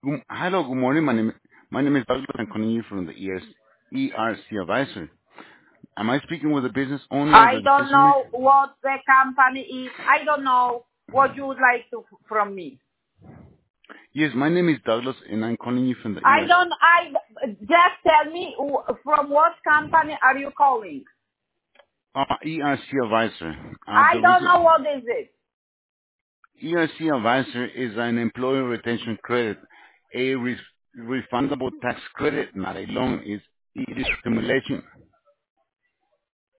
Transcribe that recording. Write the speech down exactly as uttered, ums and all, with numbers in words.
Good- Hello, good morning. My name my name is Douglas. I'm calling you from the E R C E R C Advisor. Am I speaking with the business owner of I the don't decision know maker? what the company is. I don't know what you would like to from me. Yes, my name is Douglas, and I'm calling you from the I E R C. don't. I just tell me wh- from what company are you calling? Uh, E R C Advisor. Uh, I the don't know reason what is it. E R C Advisor is an employee retention credit, a re- refundable tax credit, not a loan. It's, it is accumulation.